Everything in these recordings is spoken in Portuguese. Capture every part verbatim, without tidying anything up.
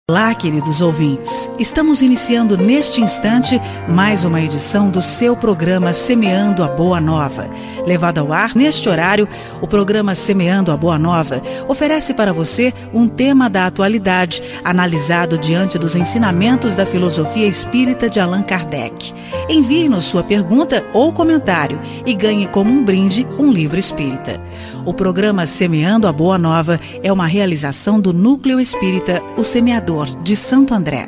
Olá, queridos ouvintes. Estamos iniciando neste instante mais uma edição do seu programa Semeando a Boa Nova. Levado ao ar neste horário, o programa Semeando a Boa Nova oferece para você um tema da atualidade, analisado diante dos ensinamentos da filosofia espírita de Allan Kardec. Envie-nos sua pergunta ou comentário e ganhe como um brinde um livro espírita. O programa Semeando a Boa Nova é uma realização do Núcleo Espírita O Semeador, de Santo André.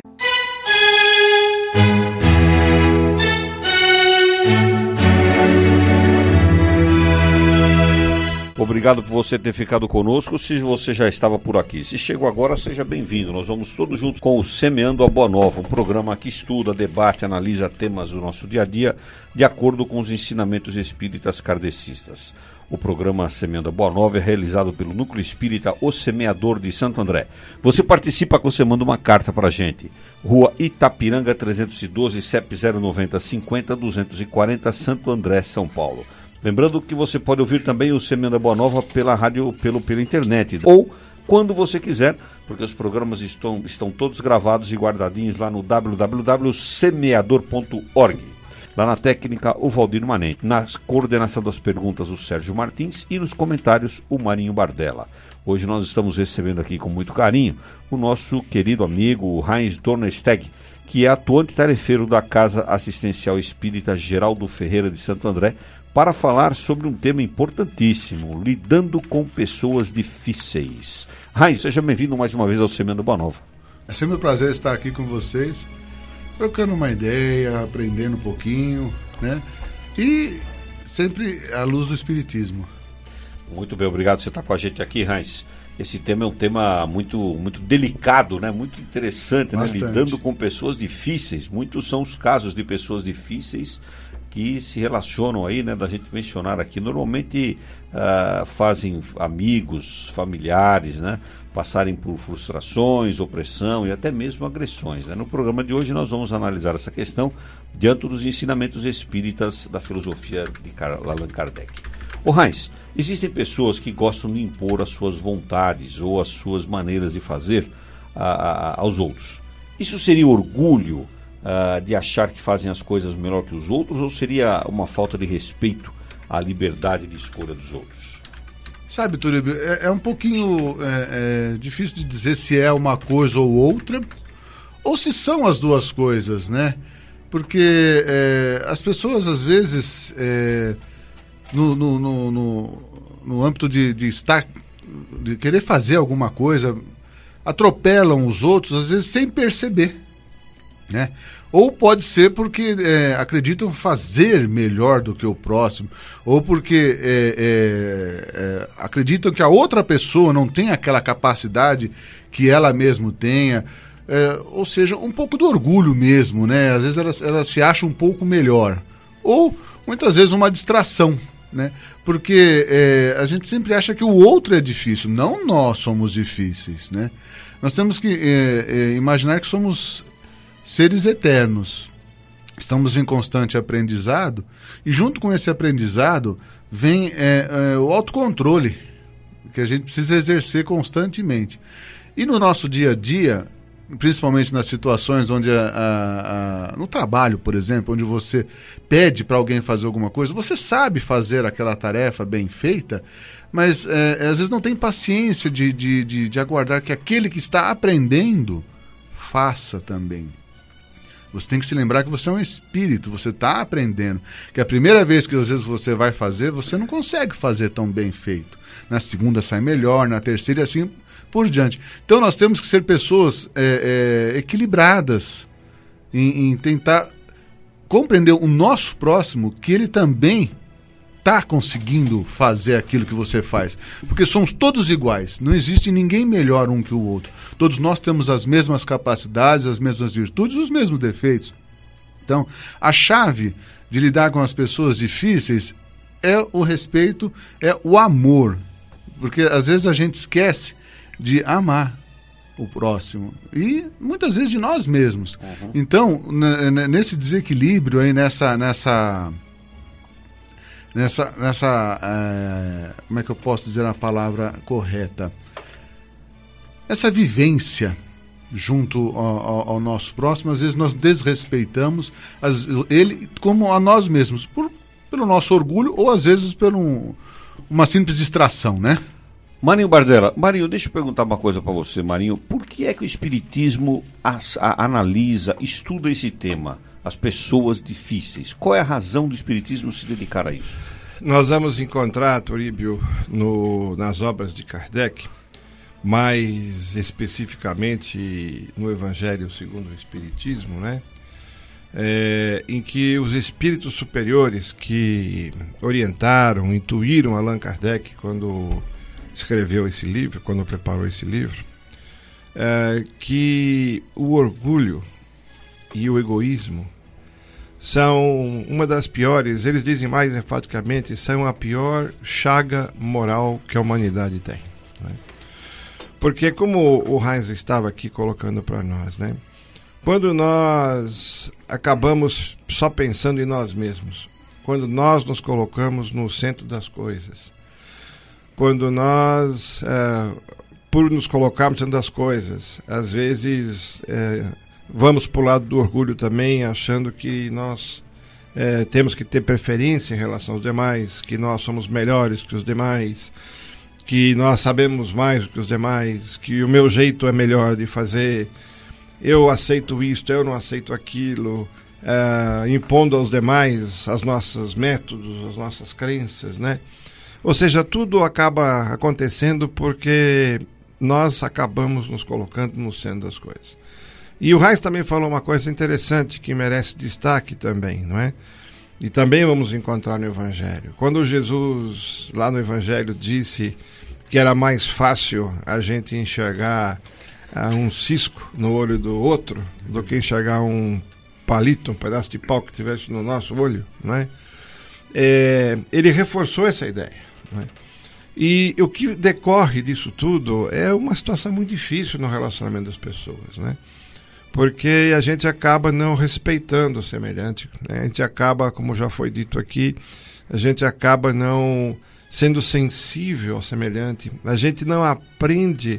Obrigado por você ter ficado conosco. Se você já estava por aqui, se chegou agora, seja bem-vindo. Nós vamos todos juntos com o Semeando a Boa Nova, um programa que estuda, debate, analisa temas do nosso dia a dia de acordo com os ensinamentos espíritas kardecistas. O programa Semeando a Boa Nova é realizado pelo Núcleo Espírita O Semeador, de Santo André. Você participa quando você manda uma carta para a gente. Rua Itapiranga trezentos e doze, C E P zero nove zero cinco zero duzentos e quarenta, Santo André, São Paulo. Lembrando que você pode ouvir também o Semeando a Boa Nova pela rádio, pelo, pela internet, ou quando você quiser, porque os programas estão, estão todos gravados e guardadinhos lá no w w w ponto semeador ponto org. Lá na técnica, o Valdir Manente. Na coordenação das perguntas, o Sérgio Martins. E nos comentários, o Marinho Bardella. Hoje nós estamos recebendo aqui com muito carinho o nosso querido amigo, o Heinz Dornesteg, que é atuante tarefeiro da Casa Assistencial Espírita Geraldo Ferreira de Santo André, para falar sobre um tema importantíssimo, lidando com pessoas difíceis. Heinz, seja bem-vindo mais uma vez ao Semeando Boa Nova. É sempre um prazer estar aqui com vocês, trocando uma ideia, aprendendo um pouquinho, né? E sempre à luz do Espiritismo. Muito bem, obrigado por você estar com a gente aqui, Heinz. Esse tema é um tema muito, muito delicado, né? Muito interessante, né? Lidando com pessoas difíceis. Muitos são os casos de pessoas difíceis que se relacionam aí, né, da gente mencionar aqui, normalmente uh, fazem amigos, familiares, né, passarem por frustrações, opressão e até mesmo agressões, né? No programa de hoje nós vamos analisar essa questão diante dos ensinamentos espíritas da filosofia de Allan Kardec. Ô Heinz, existem pessoas que gostam de impor as suas vontades ou as suas maneiras de fazer a, a, aos outros. Isso seria orgulho? Uh, de achar que fazem as coisas melhor que os outros, ou seria uma falta de respeito à liberdade de escolha dos outros? Sabe, Turíbio, é, é um pouquinho é, é difícil de dizer se é uma coisa ou outra, ou se são as duas coisas, né? Porque é, as pessoas, às vezes, é, no, no, no, no, no âmbito de, de estar, de querer fazer alguma coisa, atropelam os outros, às vezes, sem perceber, né? Ou pode ser porque é, acreditam fazer melhor do que o próximo, ou porque é, é, é, acreditam que a outra pessoa não tem aquela capacidade que ela mesma tenha, é, ou seja, um pouco do orgulho mesmo, né? Às vezes ela, ela se acha um pouco melhor, ou muitas vezes uma distração, né? Porque é, a gente sempre acha que o outro é difícil, não nós somos difíceis, né? Nós temos que é, é, imaginar que somos seres eternos, estamos em constante aprendizado, e junto com esse aprendizado vem é, é, o autocontrole, que a gente precisa exercer constantemente. E no nosso dia a dia, principalmente nas situações onde, a, a, a, no trabalho, por exemplo, onde você pede para alguém fazer alguma coisa, você sabe fazer aquela tarefa bem feita, mas é, às vezes não tem paciência de, de, de, de aguardar que aquele que está aprendendo faça também. Você tem que se lembrar que você é um espírito, você está aprendendo. Que a primeira vez que às vezes você vai fazer, você não consegue fazer tão bem feito. Na segunda sai melhor, na terceira e assim por diante. Então nós temos que ser pessoas é, é, equilibradas em, em tentar compreender o nosso próximo, que ele também está conseguindo fazer aquilo que você faz. Porque somos todos iguais, não existe ninguém melhor um que o outro. Todos nós temos as mesmas capacidades, as mesmas virtudes, os mesmos defeitos. Então, a chave de lidar com as pessoas difíceis é o respeito, é o amor. Porque às vezes a gente esquece de amar o próximo e muitas vezes de nós mesmos. Uhum. Então, n- nesse desequilíbrio aí, nessa... nessa Nessa, nessa é, como é que eu posso dizer a palavra correta? Essa vivência junto ao, ao nosso próximo, às vezes nós desrespeitamos as, ele como a nós mesmos, por, pelo nosso orgulho ou às vezes por um, uma simples distração, né? Marinho Bardella, Marinho, deixa eu perguntar uma coisa para você, Marinho. Por que é que o Espiritismo as, a, analisa, estuda esse tema, as pessoas difíceis? Qual é a razão do Espiritismo se dedicar a isso? Nós vamos encontrar, Toribio, no, nas obras de Kardec, mais especificamente no Evangelho segundo o Espiritismo, né? É, em que os espíritos superiores que orientaram, intuíram Allan Kardec quando escreveu esse livro, quando preparou esse livro, é, que o orgulho e o egoísmo são uma das piores, eles dizem mais enfaticamente, são a pior chaga moral que a humanidade tem, né? Porque como o Heinz estava aqui colocando para nós, né? Quando nós acabamos só pensando em nós mesmos, quando nós nos colocamos no centro das coisas, quando nós, é, por nos colocarmos dentro das coisas, às vezes é, vamos para o lado do orgulho também, achando que nós é, temos que ter preferência em relação aos demais, que nós somos melhores que os demais, que nós sabemos mais do que os demais, que o meu jeito é melhor de fazer, eu aceito isto, eu não aceito aquilo, é, impondo aos demais os nossos métodos, as nossas crenças, né? Ou seja, tudo acaba acontecendo porque nós acabamos nos colocando no centro das coisas. E o Reis também falou uma coisa interessante que merece destaque também, não é? E também vamos encontrar no Evangelho. Quando Jesus, lá no Evangelho, disse que era mais fácil a gente enxergar uh, um cisco no olho do outro do que enxergar um palito, um pedaço de pau que tivesse no nosso olho, não é? É, ele reforçou essa ideia. Né? E o que decorre disso tudo é uma situação muito difícil no relacionamento das pessoas, né? Porque a gente acaba não respeitando o semelhante, né? A gente acaba, como já foi dito aqui, a gente acaba não sendo sensível ao semelhante, a gente não aprende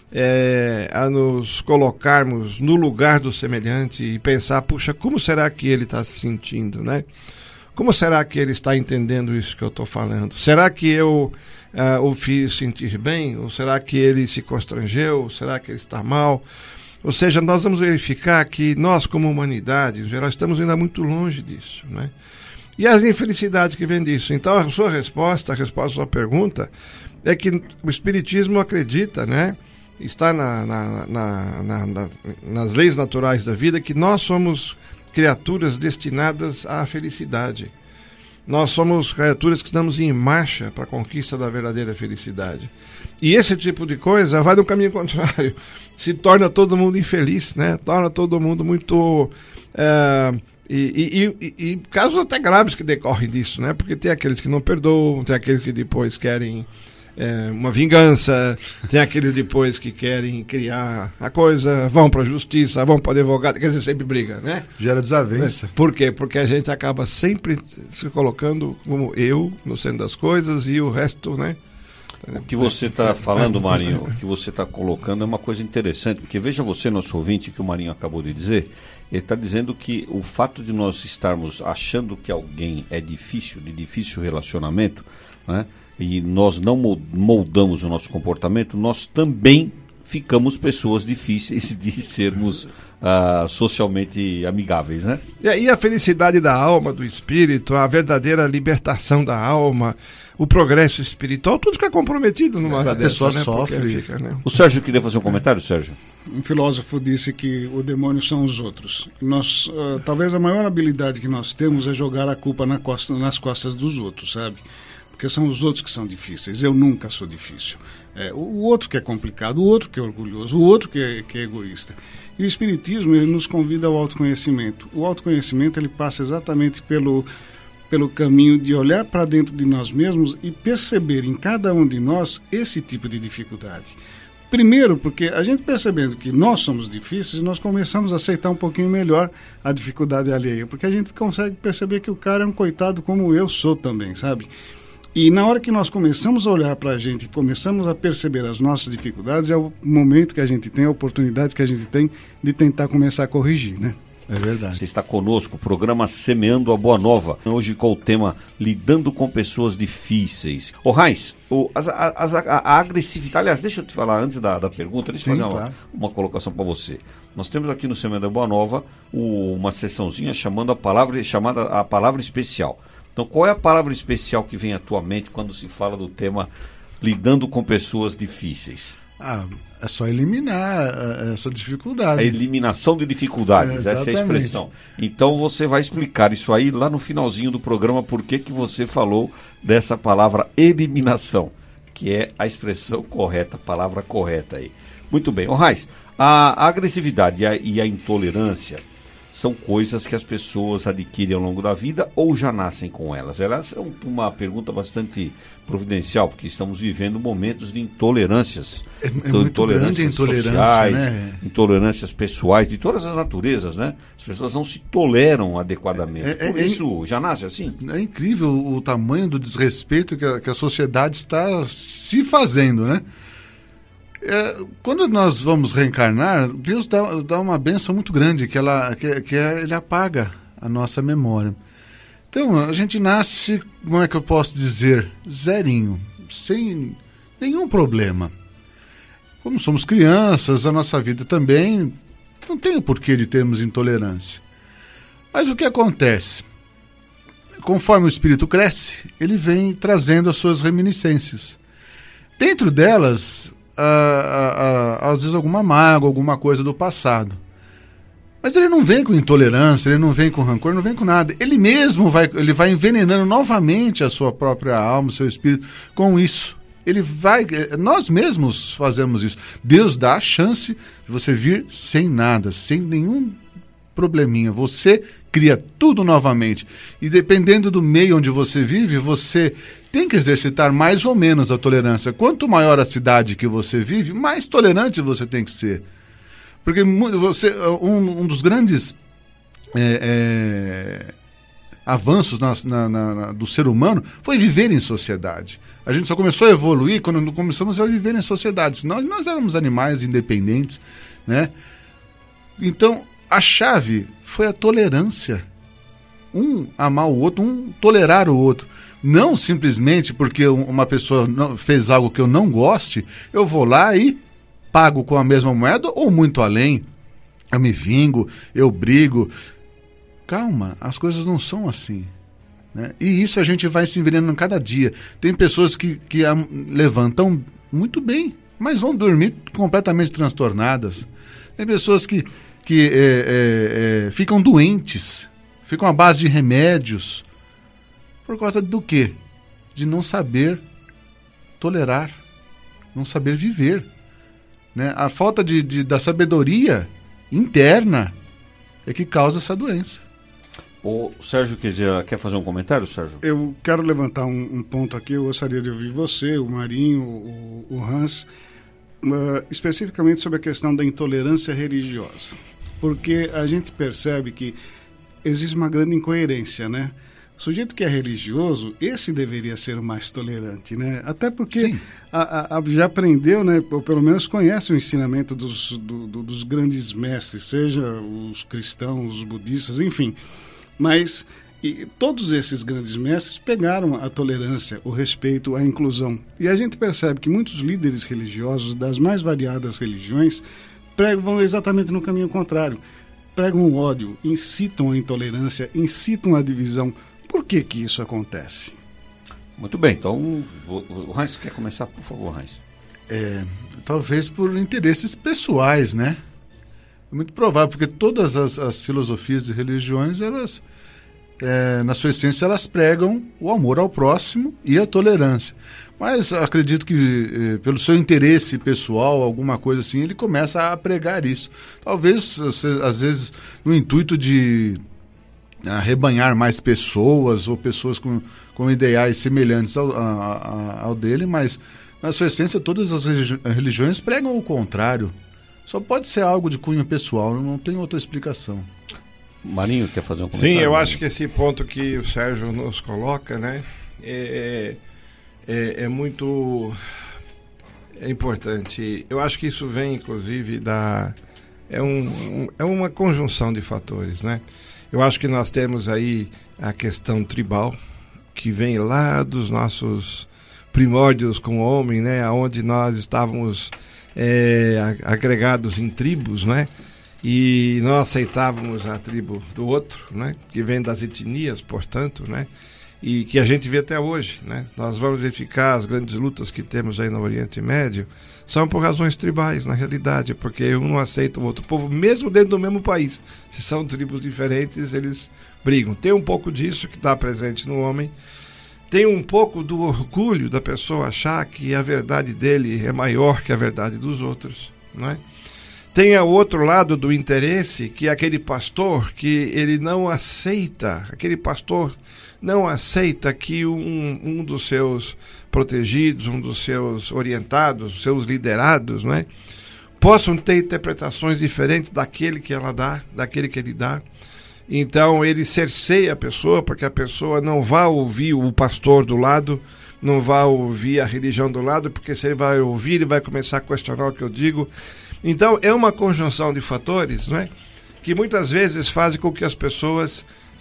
é, a nos colocarmos no lugar do semelhante e pensar, puxa, como será que ele está se sentindo, né? Como será que ele está entendendo isso que eu estou falando? Será que eu uh, o fiz sentir bem? Ou será que ele se constrangeu? Ou será que ele está mal? Ou seja, nós vamos verificar que nós, como humanidade, em geral, estamos ainda muito longe disso, né? E as infelicidades que vêm disso. Então, a sua resposta, a resposta à sua pergunta, é que o Espiritismo acredita, né? Está na, na, na, na, na, nas leis naturais da vida, que nós somos criaturas destinadas à felicidade. Nós somos criaturas que estamos em marcha para a conquista da verdadeira felicidade. E esse tipo de coisa vai no caminho contrário. Se torna todo mundo infeliz, né? Torna todo mundo muito... É, e, e, e, e casos até graves que decorrem disso, né? Porque tem aqueles que não perdoam, tem aqueles que depois querem... É, uma vingança, tem aqueles depois que querem criar a coisa, vão para a justiça, vão para o advogado, quer dizer, sempre briga, né? Gera desavença. Por quê? Porque a gente acaba sempre se colocando como eu no centro das coisas e o resto, né? O que você está falando, Marinho, o que você está colocando é uma coisa interessante, porque veja você, nosso ouvinte, que o Marinho acabou de dizer, ele está dizendo que o fato de nós estarmos achando que alguém é difícil, de difícil relacionamento, né? E nós não moldamos o nosso comportamento, nós também ficamos pessoas difíceis de sermos uh, socialmente amigáveis, né? E aí a felicidade da alma, do espírito, a verdadeira libertação da alma, o progresso espiritual, tudo fica comprometido numa hora dessa, pessoa né? sofre. Fica, né? O Sérgio queria fazer um comentário, Sérgio? Um filósofo disse que o demônio são os outros. Nós, uh, talvez a maior habilidade que nós temos é jogar a culpa na costa, nas costas dos outros, sabe? Porque são os outros que são difíceis. Eu nunca sou difícil. É, o outro que é complicado, o outro que é orgulhoso, o outro que é, que é egoísta. E o Espiritismo, ele nos convida ao autoconhecimento. O autoconhecimento, ele passa exatamente pelo, pelo caminho de olhar para dentro de nós mesmos e perceber em cada um de nós esse tipo de dificuldade. Primeiro, porque a gente percebendo que nós somos difíceis, nós começamos a aceitar um pouquinho melhor a dificuldade alheia. Porque a gente consegue perceber que o cara é um coitado como eu sou também, sabe? E na hora que nós começamos a olhar para a gente, começamos a perceber as nossas dificuldades, é o momento que a gente tem, a oportunidade que a gente tem de tentar começar a corrigir, né? É verdade. Você está conosco, o programa Semeando a Boa Nova. Hoje com o tema Lidando com Pessoas Difíceis. Ô Heinz, o, as, as, a, a agressividade... Aliás, deixa eu te falar antes da, da pergunta, deixa eu fazer claro. uma, uma colocação para você. Nós temos aqui no Semeando a Boa Nova o, uma sessãozinha chamando a palavra, chamada a palavra especial. Então, qual é a palavra especial que vem à tua mente quando se fala do tema Lidando com Pessoas Difíceis? Ah, é só eliminar uh, essa dificuldade. A eliminação de dificuldades, é, essa é a expressão. Então você vai explicar isso aí lá no finalzinho do programa, por que que você falou dessa palavra eliminação, que é a expressão correta, a palavra correta aí. Muito bem. Ô Raiz, a, a agressividade e a, e a intolerância são coisas que as pessoas adquirem ao longo da vida ou já nascem com elas? Elas são uma pergunta bastante providencial, porque estamos vivendo momentos de intolerâncias. É, é muito intolerâncias grande a intolerância, sociais, né? Intolerâncias pessoais, de todas as naturezas, né? As pessoas não se toleram adequadamente. É, é, Por é, isso, já nasce assim? É incrível o tamanho do desrespeito que a, que a sociedade está se fazendo, né? É, quando nós vamos reencarnar, Deus dá, dá uma bênção muito grande, que, ela, que, que é, ele apaga a nossa memória. Então, a gente nasce, como é que eu posso dizer, zerinho, sem nenhum problema. Como somos crianças, a nossa vida também não tem o porquê de termos intolerância. Mas o que acontece? Conforme o espírito cresce, ele vem trazendo as suas reminiscências. Dentro delas... Uh, uh, uh, às vezes alguma mágoa, alguma coisa do passado. Mas ele não vem com intolerância, ele não vem com rancor, não vem com nada. Ele mesmo vai, ele vai envenenando novamente a sua própria alma, o seu espírito com isso. Ele vai, nós mesmos fazemos isso. Deus dá a chance de você vir sem nada, sem nenhum probleminha. Você cria tudo novamente. E dependendo do meio onde você vive, você tem que exercitar mais ou menos a tolerância. Quanto maior a cidade que você vive, mais tolerante você tem que ser. Porque você, um, um dos grandes é, é, avanços na, na, na, do ser humano foi viver em sociedade. A gente só começou a evoluir quando começamos a viver em sociedade. Nós, nós éramos animais independentes, né? Então, a chave foi a tolerância. Um amar o outro, um tolerar o outro. Não simplesmente porque uma pessoa fez algo que eu não goste, eu vou lá e pago com a mesma moeda ou muito além. Eu me vingo, eu brigo. Calma, as coisas não são assim, né? E isso a gente vai se envenenando cada dia. Tem pessoas que, que a, levantam muito bem, mas vão dormir completamente transtornadas. Tem pessoas que, que é, é, é, ficam doentes, ficam à base de remédios. Por causa do quê? De não saber tolerar, não saber viver, né? A falta de, de, da sabedoria interna é que causa essa doença. O Sérgio quer, quer fazer um comentário, Sérgio? Eu quero levantar um, um ponto aqui, eu gostaria de ouvir você, o Marinho, o, o Hans, uh, especificamente sobre a questão da intolerância religiosa. Porque a gente percebe que existe uma grande incoerência, né? O sujeito que é religioso, esse deveria ser o mais tolerante, né? Até porque a, a, já aprendeu, né? Ou pelo menos conhece o ensinamento dos, do, do, dos grandes mestres, seja os cristãos, os budistas, enfim. Mas e, todos esses grandes mestres pegaram a tolerância, o respeito, a inclusão. E a gente percebe que muitos líderes religiosos das mais variadas religiões pregam exatamente no caminho contrário. Pregam o ódio, incitam a intolerância, incitam a divisão. Por que que isso acontece? Muito bem, então o Heinz quer começar, por favor, Heinz. É, talvez por interesses pessoais, né? É muito provável, porque todas as, as filosofias e religiões, elas, é, na sua essência, elas pregam o amor ao próximo e a tolerância. Mas acredito que, eh, pelo seu interesse pessoal, alguma coisa assim, ele começa a pregar isso. Talvez, às vezes, no intuito de arrebanhar mais pessoas ou pessoas com, com ideais semelhantes ao, a, a, ao dele, mas, na sua essência, todas as religiões pregam o contrário. Só pode ser algo de cunho pessoal, não tem outra explicação. Marinho quer fazer um comentário? Sim, eu acho que esse ponto que o Sérgio nos coloca, né, é... é, é muito é importante. Eu acho que isso vem, inclusive, da... É, um, é uma conjunção de fatores, né? Eu acho que nós temos aí a questão tribal, que vem lá dos nossos primórdios com o homem, né? Onde nós estávamos é, agregados em tribos, né? E nós aceitávamos a tribo do outro, né? Que vem das etnias, portanto, né? E que a gente vê até hoje, né? Nós vamos verificar as grandes lutas que temos aí no Oriente Médio, são por razões tribais, na realidade, porque um não aceita o outro povo, mesmo dentro do mesmo país. Se são tribos diferentes, eles brigam. Tem um pouco disso que está presente no homem, tem um pouco do orgulho da pessoa achar que a verdade dele é maior que a verdade dos outros, não é? Tem o outro lado do interesse, que é aquele pastor que ele não aceita, aquele pastor não aceita que um, um dos seus protegidos, um dos seus orientados, seus liderados, né, possam ter interpretações diferentes daquele que ela dá, daquele que ele dá. Então ele cerceia a pessoa, porque a pessoa não vai ouvir o pastor do lado, não vai ouvir a religião do lado, porque se ele vai ouvir, ele vai começar a questionar o que eu digo. Então é uma conjunção de fatores, não é, que muitas vezes fazem com que as pessoas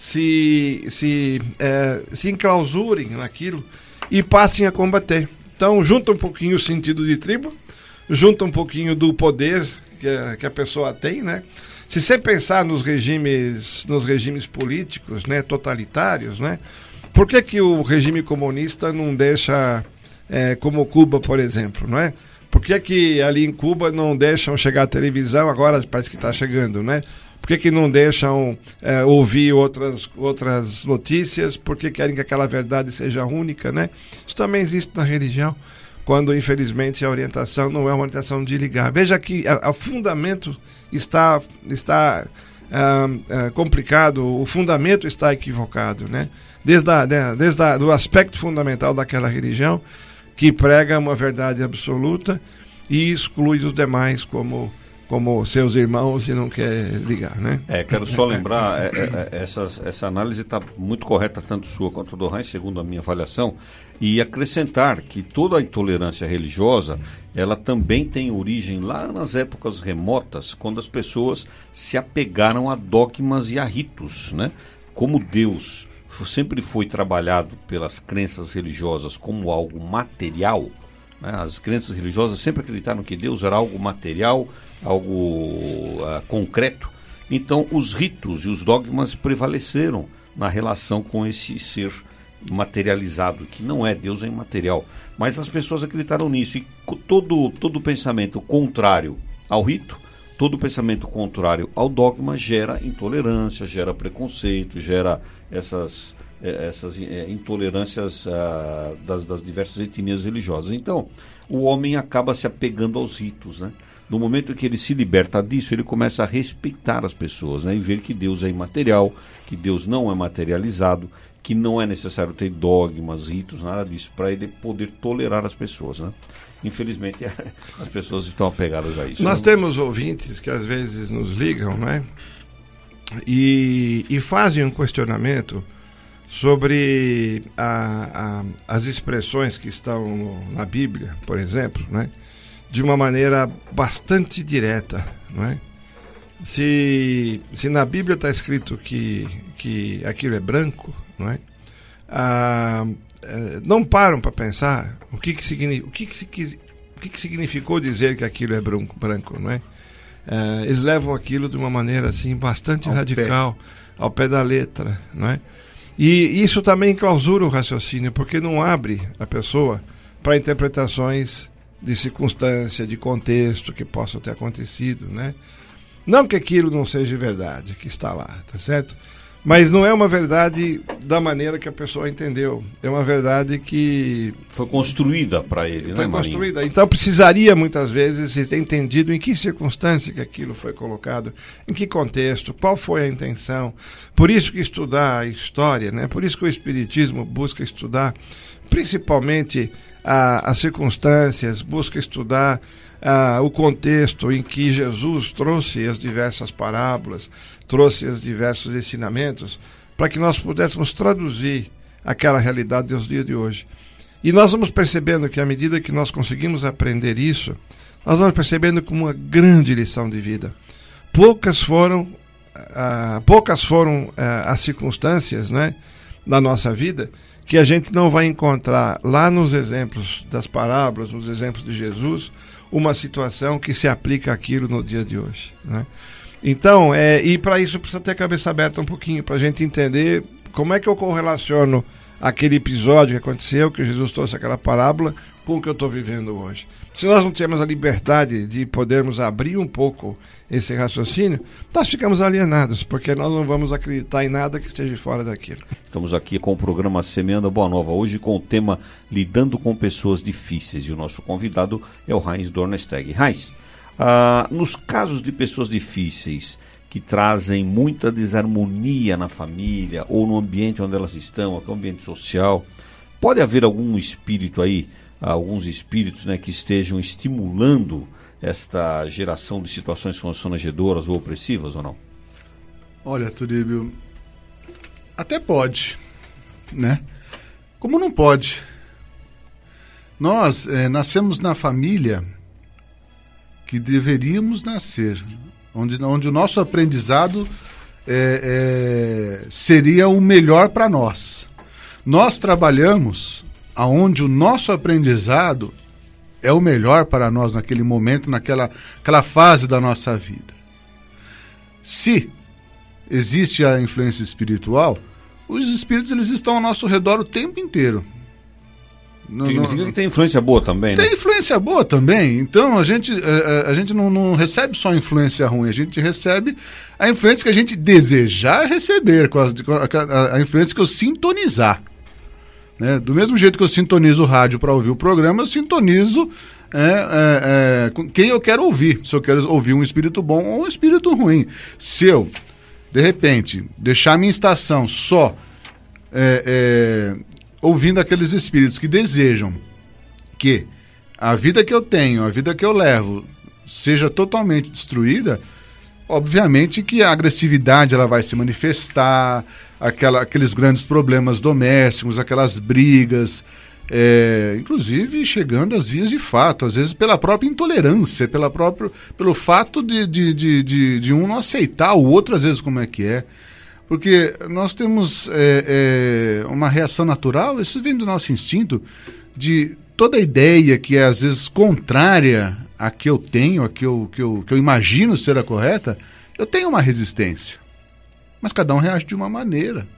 se, se, é, se enclausurem naquilo e passem a combater. Então junta um pouquinho o sentido de tribo, junta um pouquinho do poder que a, que a pessoa tem, né? Se você pensar nos regimes, nos regimes políticos, né, totalitários, né, por que que o regime comunista não deixa, é, como Cuba, por exemplo, não é? Por que que ali em Cuba não deixam chegar a televisão, agora parece que está chegando, né? Por que que não deixam é, ouvir outras, outras notícias? Por que querem que aquela verdade seja única, né? Isso também existe na religião, quando infelizmente a orientação não é uma orientação de ligar. Veja que o fundamento está, está ah, ah, complicado, o fundamento está equivocado, né? Desde, a, desde a, do aspecto fundamental daquela religião, que prega uma verdade absoluta e exclui os demais como, como seus irmãos e não quer ligar, né? É, quero só lembrar, é, é, essas, essa análise está muito correta, tanto sua quanto do Heinz, segundo a minha avaliação, e acrescentar que toda a intolerância religiosa, ela também tem origem lá nas épocas remotas, quando as pessoas se apegaram a dogmas e a ritos, né? Como Deus sempre foi trabalhado pelas crenças religiosas como algo material, né? As crenças religiosas sempre acreditaram que Deus era algo material, algo uh, concreto. Então os ritos e os dogmas prevaleceram na relação com esse ser materializado, que não é, Deus é imaterial. Mas as pessoas acreditaram nisso, e todo, todo pensamento contrário ao rito, todo pensamento contrário ao dogma gera intolerância, gera preconceito, gera essas, essas é, intolerâncias ah, das, das diversas etnias religiosas. Então, o homem acaba se apegando aos ritos, né? No momento em que ele se liberta disso, ele começa a respeitar as pessoas, né? E ver que Deus é imaterial, que Deus não é materializado, que não é necessário ter dogmas, ritos, nada disso, para ele poder tolerar as pessoas, né? Infelizmente, as pessoas estão apegadas a isso. Nós temos ouvintes que às vezes nos ligam, né? E, e fazem um questionamento sobre a, a, as expressões que estão no, na Bíblia, por exemplo, né? De uma maneira bastante direta, não é? Se, se na Bíblia está escrito que, que aquilo é branco, não é? Ah, não param para pensar o que que, signi, o que, que, o que que significou dizer que aquilo é branco, branco, não é? Ah, eles levam aquilo de uma maneira assim bastante ao radical, pé. ao pé da letra, não é? E isso também clausura o raciocínio, porque não abre a pessoa para interpretações de circunstância, de contexto que possam ter acontecido, né? Não que aquilo não seja verdade, que está lá, tá certo? Mas não é uma verdade da maneira que a pessoa entendeu. É uma verdade que... Foi construída para ele, foi né, construída. Marinho? Então precisaria muitas vezes ter entendido em que circunstância que aquilo foi colocado, em que contexto, qual foi a intenção. Por isso que estudar a história, né? Por isso que o Espiritismo busca estudar principalmente a, as circunstâncias, busca estudar a, o contexto em que Jesus trouxe as diversas parábolas, trouxe os diversos ensinamentos, para que nós pudéssemos traduzir aquela realidade dos dias de hoje. E nós vamos percebendo que à medida que nós conseguimos aprender isso, nós vamos percebendo como uma grande lição de vida. Poucas foram, ah, poucas foram ah, as circunstâncias, né, da nossa vida que a gente não vai encontrar lá nos exemplos das parábolas, nos exemplos de Jesus, uma situação que se aplica àquilo no dia de hoje, né? Então, é, e para isso precisa ter a cabeça aberta um pouquinho, para a gente entender como é que eu correlaciono aquele episódio que aconteceu, que Jesus trouxe aquela parábola, com o que eu estou vivendo hoje. Se nós não temos a liberdade de podermos abrir um pouco esse raciocínio, nós ficamos alienados, porque nós não vamos acreditar em nada que esteja fora daquilo. Estamos aqui com o programa Semeando a Boa Nova, hoje com o tema Lidando com Pessoas Difíceis, e o nosso convidado é o Heinz Dornesteg. Heinz, ah, nos casos de pessoas difíceis, que trazem muita desarmonia na família ou no ambiente onde elas estão, aquele ambiente social, pode haver algum espírito aí, alguns espíritos, né, que estejam estimulando esta geração de situações constrangedoras ou opressivas ou não? Olha, Turíbio, até pode, né? Como não pode? Nós é, nascemos na família que deveríamos nascer, onde, onde o nosso aprendizado é, é, seria o melhor para nós. Nós trabalhamos aonde o nosso aprendizado é o melhor para nós naquele momento, naquela aquela fase da nossa vida. Se existe a influência espiritual, os espíritos eles estão ao nosso redor o tempo inteiro. Não, Significa não, que tem influência boa também, né? Tem influência boa também. Então a gente, a, a gente não, não recebe só influência ruim, a gente recebe a influência que a gente desejar receber, a, a, a influência que eu sintonizar. Né? Do mesmo jeito que eu sintonizo o rádio para ouvir o programa, eu sintonizo é, é, é, quem eu quero ouvir. Se eu quero ouvir um espírito bom ou um espírito ruim. Se eu, de repente, deixar a minha estação só é, é, ouvindo aqueles espíritos que desejam que a vida que eu tenho, a vida que eu levo, seja totalmente destruída, obviamente que a agressividade ela vai se manifestar, aquela, aqueles grandes problemas domésticos, aquelas brigas, é, inclusive chegando às vias de fato, às vezes pela própria intolerância, pela própria, pelo fato de, de, de, de, de um não aceitar o outro, às vezes, como é que é. Porque nós temos é, é, uma reação natural, isso vem do nosso instinto, de toda ideia que é às vezes contrária a que eu tenho, a que eu, que eu, que eu imagino ser a correta, eu tenho uma resistência. Mas cada um reage de uma maneira.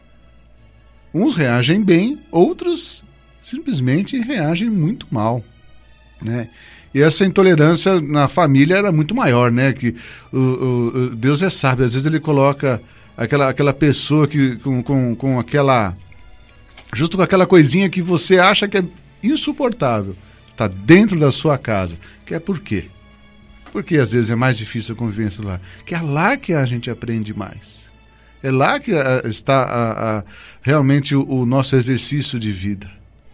Uns reagem bem, outros simplesmente reagem muito mal, né? E essa intolerância na família era muito maior, né? Que o, o, Deus é sábio, às vezes ele coloca aquela, aquela pessoa que, com, com, com aquela... justo com aquela coisinha que você acha que é insuportável, está dentro da sua casa. Que é por quê? Porque às vezes é mais difícil a convivência lá. Que é lá que a gente aprende mais. É lá que a, está a, a, realmente o, o nosso exercício de vida.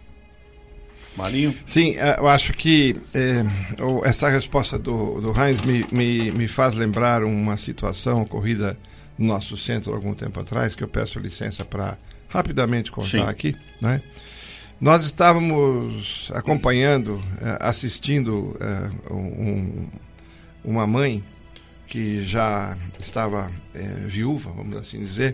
Marinho? Sim, eu acho que é, essa resposta do, do Heinz me, me, me faz lembrar uma situação ocorrida no nosso centro algum tempo atrás, que eu peço licença para rapidamente contar Sim. aqui, né? Nós estávamos acompanhando, assistindo uh, um, uma mãe que já estava é, viúva, vamos assim dizer,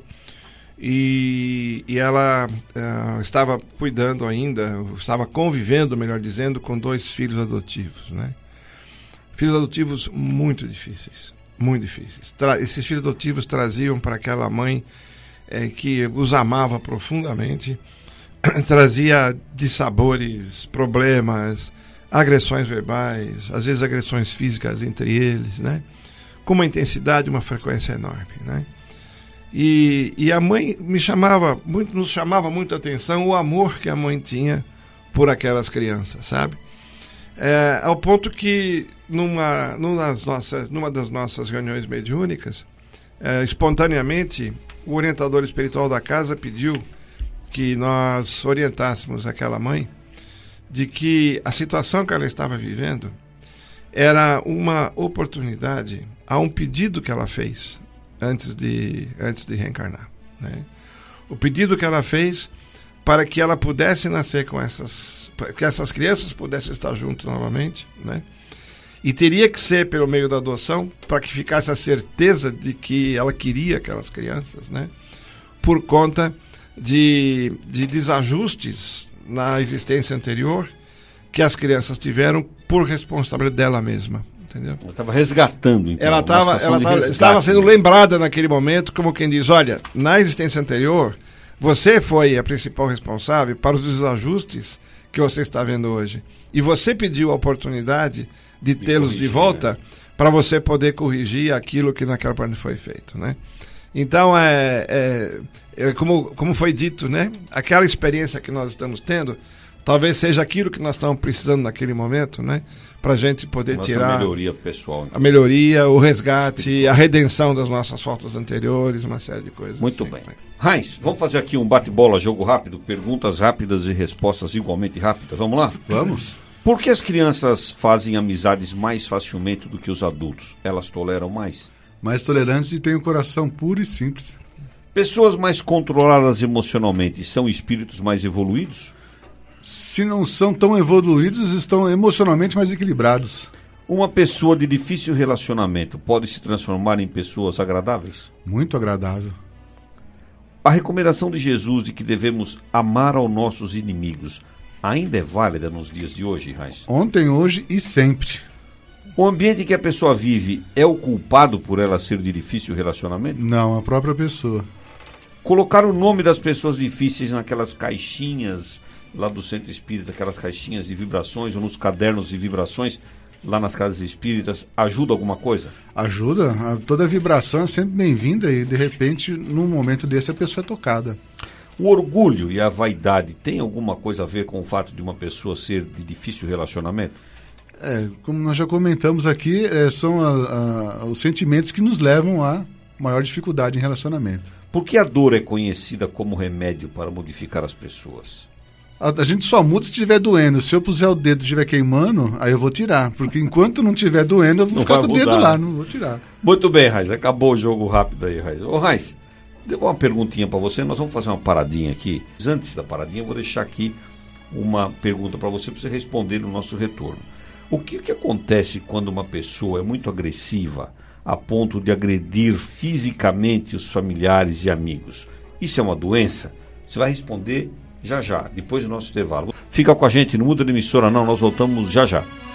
e, e ela uh, estava cuidando ainda, estava convivendo, melhor dizendo, com dois filhos adotivos, né? Filhos adotivos muito difíceis, muito difíceis. Tra- esses filhos adotivos traziam para aquela mãe é, que os amava profundamente, trazia dissabores, problemas, agressões verbais, às vezes agressões físicas entre eles, né? Com uma intensidade, uma frequência enorme, né? E, e a mãe me chamava muito, nos chamava muito a atenção o amor que a mãe tinha por aquelas crianças, sabe? É, ao ponto que numa, numa, das, nossas, numa das nossas reuniões mediúnicas, é, espontaneamente, o orientador espiritual da casa pediu que nós orientássemos aquela mãe de que a situação que ela estava vivendo era uma oportunidade a um pedido que ela fez antes de, antes de reencarnar, né? O pedido que ela fez para que ela pudesse nascer com essas, que essas crianças pudessem estar juntas novamente, né? E teria que ser pelo meio da adoção, para que ficasse a certeza de que ela queria aquelas crianças, né? Por conta de, de desajustes na existência anterior que as crianças tiveram por responsabilidade dela mesma, entendeu? Ela estava resgatando, então. Ela estava ela tava, estava sendo lembrada naquele momento, como quem diz, olha, na existência anterior, você foi a principal responsável para os desajustes que você está vendo hoje. E você pediu a oportunidade de, de tê-los de volta, né? Para você poder corrigir aquilo que naquela parte foi feito, né? Então, é, é, é como, como foi dito, né? Aquela experiência que nós estamos tendo, talvez seja aquilo que nós estamos precisando naquele momento, né? Para a gente poder Nossa tirar a melhoria pessoal. Então. A melhoria, o resgate, a redenção das nossas faltas anteriores, uma série de coisas. Muito assim, bem. Né? Heinz, vamos fazer aqui um bate-bola, jogo rápido, perguntas rápidas e respostas igualmente rápidas. Vamos lá? Vamos. Por que as crianças fazem amizades mais facilmente do que os adultos? Elas toleram mais? Mais tolerantes e têm um coração puro e simples. Pessoas mais controladas emocionalmente são espíritos mais evoluídos? Se não são tão evoluídos, estão emocionalmente mais equilibrados. Uma pessoa de difícil relacionamento pode se transformar em pessoas agradáveis? Muito agradável. A recomendação de Jesus de que devemos amar aos nossos inimigos ainda é válida nos dias de hoje, Heinz? Ontem, hoje e sempre. O ambiente que a pessoa vive é o culpado por ela ser de difícil relacionamento? Não, a própria pessoa. Colocar o nome das pessoas difíceis naquelas caixinhas lá do centro espírita, aquelas caixinhas de vibrações ou nos cadernos de vibrações lá nas casas espíritas, ajuda alguma coisa? Ajuda. A, toda vibração é sempre bem-vinda e, de repente, num momento desse, a pessoa é tocada. O orgulho e a vaidade tem alguma coisa a ver com o fato de uma pessoa ser de difícil relacionamento? É, como nós já comentamos aqui, é, são a, a, os sentimentos que nos levam à maior dificuldade em relacionamento. Por que a dor é conhecida como remédio para modificar as pessoas? A, a gente só muda se estiver doendo. Se eu puser o dedo e estiver queimando, aí eu vou tirar. Porque enquanto não estiver doendo, eu vou não ficar com o mudar, dedo lá, né? não vou tirar. Muito bem, Raiz. Acabou o jogo rápido aí, Raiz. Ô, Raiz, deu uma perguntinha para você. Nós vamos fazer uma paradinha aqui. Antes da paradinha, eu vou deixar aqui uma pergunta para você, para você responder no nosso retorno. O que, que acontece quando uma pessoa é muito agressiva a ponto de agredir fisicamente os familiares e amigos? Isso é uma doença? Você vai responder já já, depois do nosso intervalo. Fica com a gente, não muda de emissora não, nós voltamos já já.